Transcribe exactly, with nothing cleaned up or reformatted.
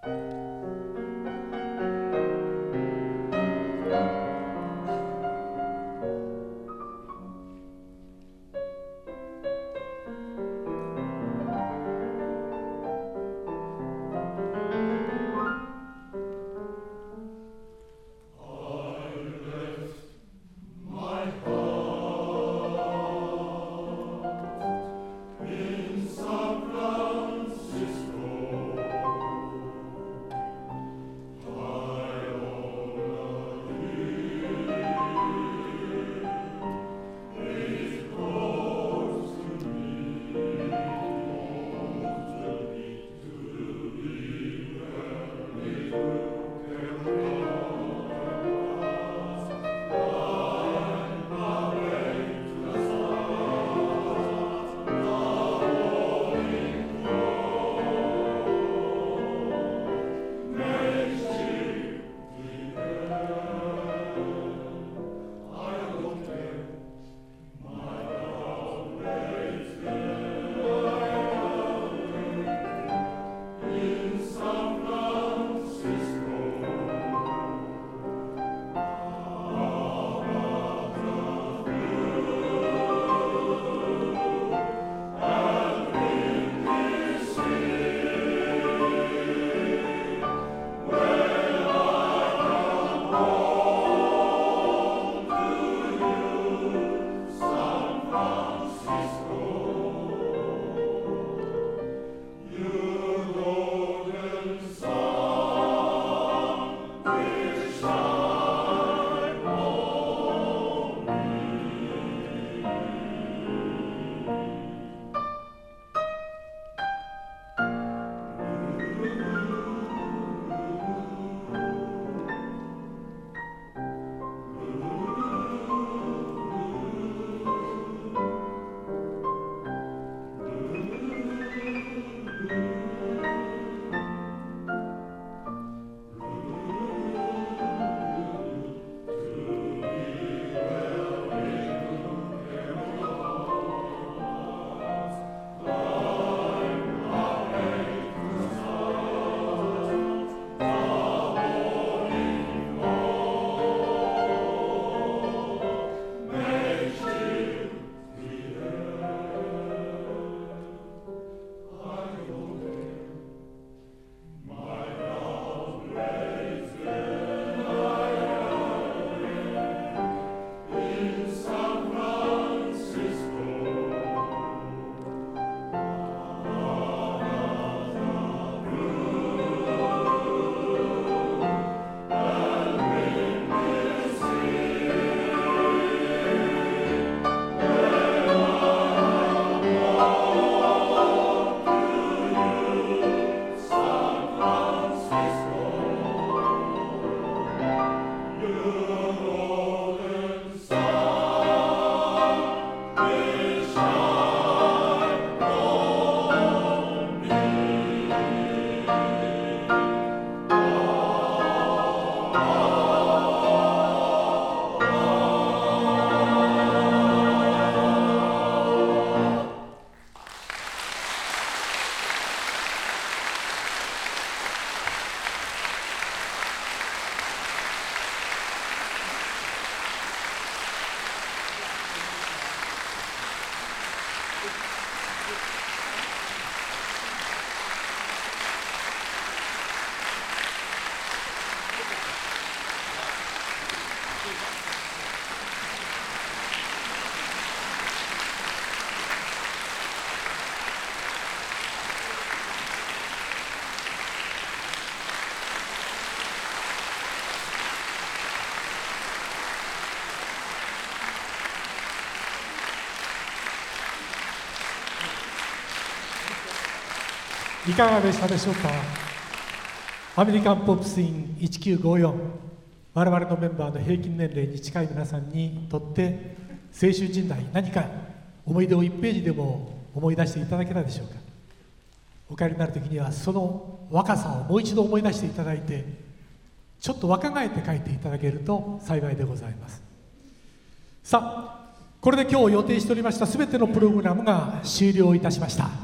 いかがでしたでしょうか。アメリカンポップスインせんきゅうごじゅうよん、我々のメンバーの平均年齢に近い皆さんにとって青春時代、何か思い出をいちページでも思い出していただけたでしょうか。お帰りになる時にはその若さをもう一度思い出していただいて、ちょっと若返って帰っていただけると幸いでございます。さあ、これで今日予定しておりましたすべてのプログラムが終了いたしました。